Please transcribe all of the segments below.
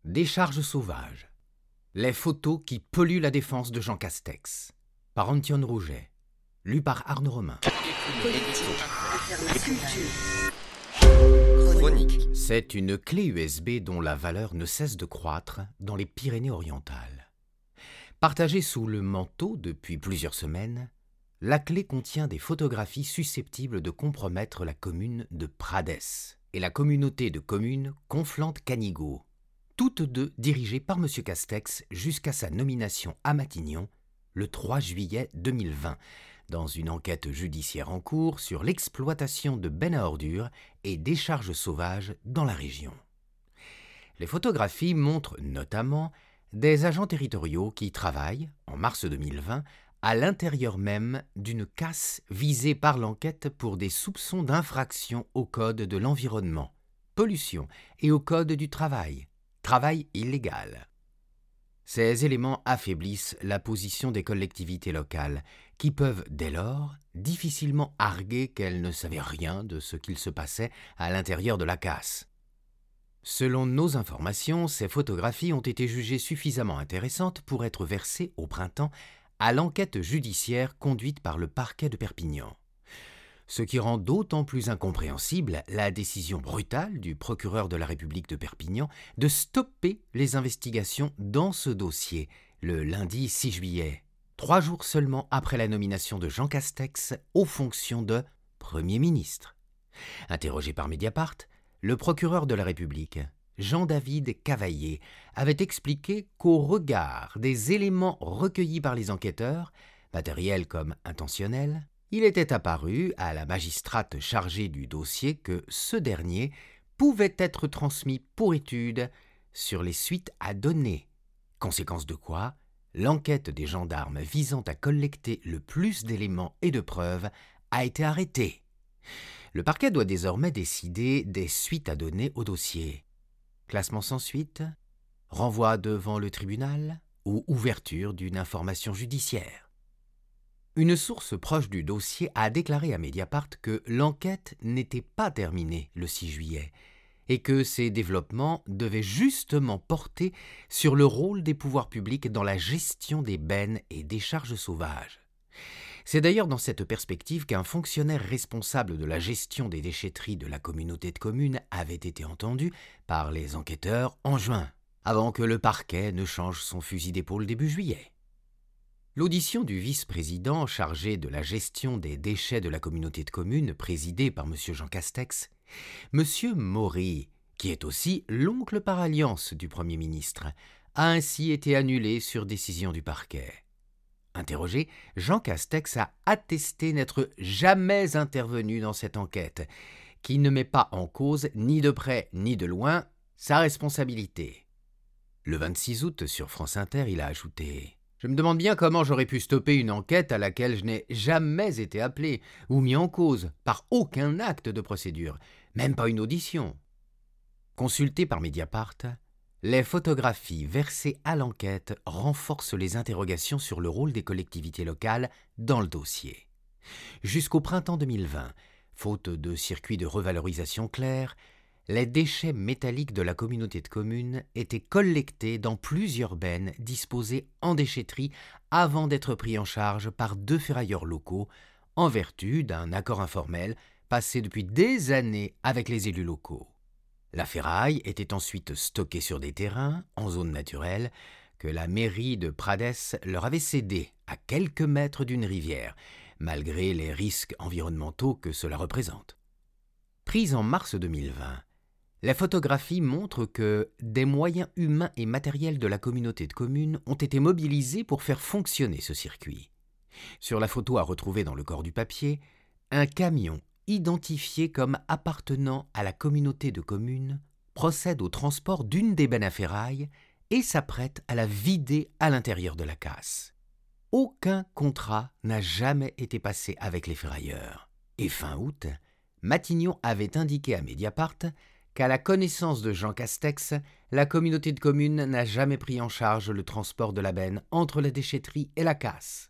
Décharges sauvages. Les photos qui polluent la défense de Jean Castex. Par Antione Rouget. Lu par Arnaud Romain. C'est une clé USB dont la valeur ne cesse de croître dans les Pyrénées-Orientales. Partagée sous le manteau depuis plusieurs semaines, la clé contient des photographies susceptibles de compromettre la commune de Prades et la communauté de communes Conflans-Canigot, toutes deux dirigées par M. Castex jusqu'à sa nomination à Matignon le 3 juillet 2020, dans une enquête judiciaire en cours sur l'exploitation de bennes à ordures et décharges sauvages dans la région. Les photographies montrent notamment des agents territoriaux qui travaillent, en mars 2020, à l'intérieur même d'une casse visée par l'enquête pour des soupçons d'infraction au Code de l'environnement, pollution et au Code du travail illégal. Ces éléments affaiblissent la position des collectivités locales, qui peuvent dès lors difficilement arguer qu'elles ne savaient rien de ce qu'il se passait à l'intérieur de la casse. Selon nos informations, ces photographies ont été jugées suffisamment intéressantes pour être versées au printemps à l'enquête judiciaire conduite par le parquet de Perpignan. Ce qui rend d'autant plus incompréhensible la décision brutale du procureur de la République de Perpignan de stopper les investigations dans ce dossier le lundi 6 juillet, 3 jours seulement après la nomination de Jean Castex aux fonctions de Premier ministre. Interrogé par Mediapart, le procureur de la République, Jean-David Cavaillé, avait expliqué qu'au regard des éléments recueillis par les enquêteurs, matériels comme intentionnels, il était apparu à la magistrate chargée du dossier que ce dernier pouvait être transmis pour étude sur les suites à donner, conséquence de quoi l'enquête des gendarmes visant à collecter le plus d'éléments et de preuves a été arrêtée. Le parquet doit désormais décider des suites à donner au dossier. Classement sans suite, renvoi devant le tribunal ou ouverture d'une information judiciaire. Une source proche du dossier a déclaré à Mediapart que l'enquête n'était pas terminée le 6 juillet et que ces développements devaient justement porter sur le rôle des pouvoirs publics dans la gestion des bennes et décharges sauvages. C'est d'ailleurs dans cette perspective qu'un fonctionnaire responsable de la gestion des déchetteries de la communauté de communes avait été entendu par les enquêteurs en juin, avant que le parquet ne change son fusil d'épaule début juillet. L'audition du vice-président chargé de la gestion des déchets de la communauté de communes, présidée par M. Jean Castex, M. Maury, qui est aussi l'oncle par alliance du Premier ministre, a ainsi été annulée sur décision du parquet. Interrogé, Jean Castex a attesté n'être jamais intervenu dans cette enquête, qui ne met pas en cause ni de près ni de loin sa responsabilité. Le 26 août, sur France Inter, il a ajouté « Je me demande bien comment j'aurais pu stopper une enquête à laquelle je n'ai jamais été appelé ou mis en cause par aucun acte de procédure, même pas une audition. » Consulté par Mediapart, les photographies versées à l'enquête renforcent les interrogations sur le rôle des collectivités locales dans le dossier. Jusqu'au printemps 2020, faute de circuit de revalorisation clair, les déchets métalliques de la communauté de communes étaient collectés dans plusieurs bennes disposées en déchetterie avant d'être pris en charge par 2 ferrailleurs locaux en vertu d'un accord informel passé depuis des années avec les élus locaux. La ferraille était ensuite stockée sur des terrains en zone naturelle que la mairie de Prades leur avait cédés à quelques mètres d'une rivière, malgré les risques environnementaux que cela représente. Prise en mars 2020, la photographie montre que des moyens humains et matériels de la communauté de communes ont été mobilisés pour faire fonctionner ce circuit. Sur la photo à retrouver dans le corps du papier, un camion identifié comme appartenant à la communauté de communes procède au transport d'une des bennes à ferraille et s'apprête à la vider à l'intérieur de la casse. Aucun contrat n'a jamais été passé avec les ferrailleurs. Et fin août, Matignon avait indiqué à Mediapart qu'à la connaissance de Jean Castex, la communauté de communes n'a jamais pris en charge le transport de la benne entre la déchetterie et la casse.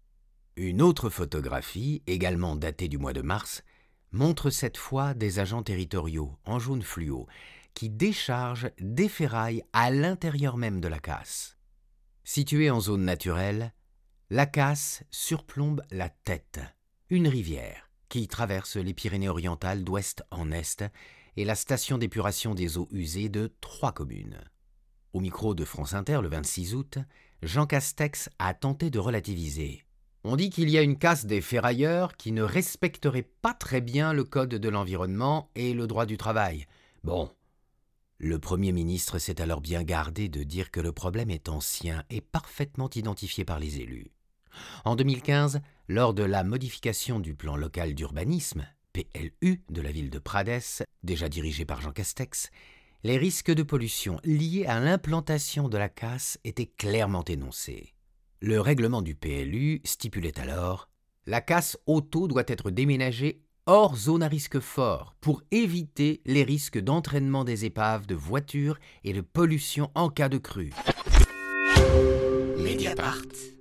Une autre photographie, également datée du mois de mars, montre cette fois des agents territoriaux en jaune fluo qui décharge des ferrailles à l'intérieur même de la casse. Située en zone naturelle, la casse surplombe la Tête, une rivière qui traverse les Pyrénées-Orientales d'ouest en est et la station d'épuration des eaux usées de 3 communes. Au micro de France Inter le 26 août, Jean Castex a tenté de relativiser. On dit qu'il y a une casse des ferrailleurs qui ne respecterait pas très bien le code de l'environnement et le droit du travail. Bon, le Premier ministre s'est alors bien gardé de dire que le problème est ancien et parfaitement identifié par les élus. En 2015, lors de la modification du plan local d'urbanisme, PLU, de la ville de Prades, déjà dirigé par Jean Castex, les risques de pollution liés à l'implantation de la casse étaient clairement énoncés. Le règlement du PLU stipulait alors « La casse auto doit être déménagée hors zone à risque fort pour éviter les risques d'entraînement des épaves de voitures et de pollution en cas de crue. » Mediapart.